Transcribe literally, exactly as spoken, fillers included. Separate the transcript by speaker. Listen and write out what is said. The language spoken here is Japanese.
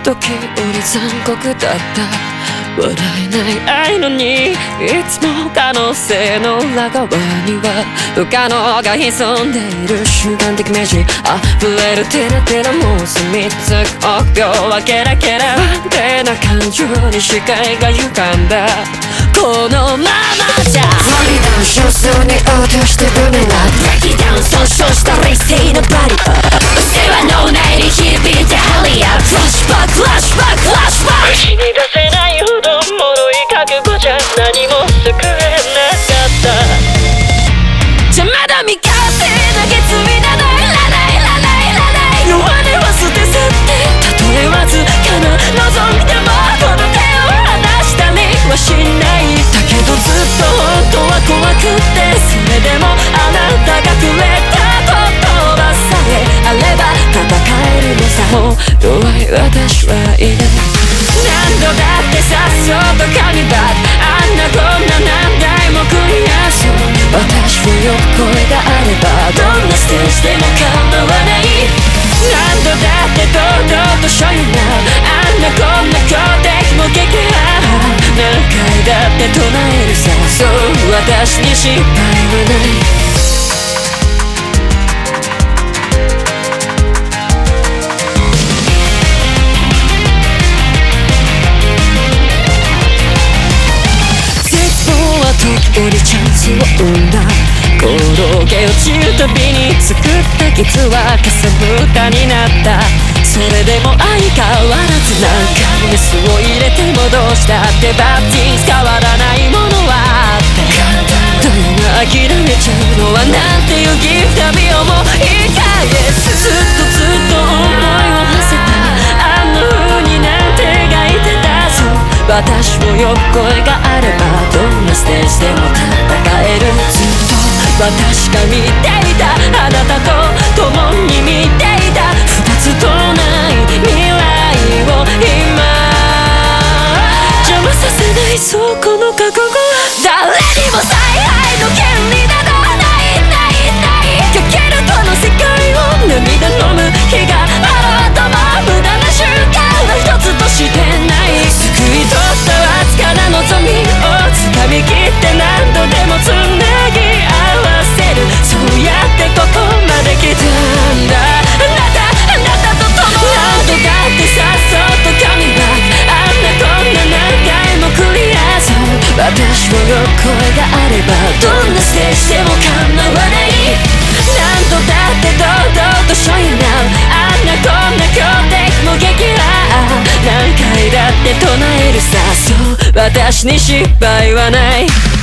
Speaker 1: 時折残酷だった笑えない愛のにいつも可能性の裏側には不可能が潜んでいる瞬間的イメージ溢れるテラテラもう住みつく臆病はケラケラ不安定な感情に視界が歪んだこのままじゃフリーダウン少数に落としてブメラブレイキダウン損傷した冷静なバディ世話のないに響いてハリアフラッシュバックフラッシュバックフラッシュバック口に出せないほど脆い覚悟じゃ何も救えなかったじゃまだ未完成な決意などいらないいらないいらない弱音は捨て去ってたとえわずかな望みでもこの手を離したりはしないだけどずっと本当は怖くてそれでもあなたがくれた言葉さえあれば戦えるのさもう弱い私はいない何度だってさっそうと神バッあんなこんな何台もクリアそう私を呼ぶ声があればどんなステージでも構わない何度だって堂々と show you now あんなこんな強敵も撃破何回だって唱えるさそう私に失敗はない時折チャンスを生んだ転げ落ちるたびに作った傷はかさぶたになったそれでも相変わらず何回メスを入れてもどうしたってバッティング変わらないものはあってだよな諦めちゃうのはなんていうギフト旅をもういい返すずっとずっと思いを馳せたあんな風になんて描いてたそう私を呼ぶ声があればどんなステージでも戦えるずっと私が見ていたあなたと共に見ていた二つとない未来を今邪魔させないそうこの覚悟は誰にも采配の権利などないないないかけるこの世界を涙飲む日があろうとも無駄な瞬間は一つとしてない救い取ったわずかな望みを掴み切って何度でもつなぎ合わせるそうやってここまで来たんだあなたあなたと共に何度だってさっそうと神バックあんなこんな何回もクリアそう私を呼ぶ声があればどんなステージでも構わない何度だって堂々と show you now あんなこんな強敵も撃破何回だって唱えるさそう私に失敗はない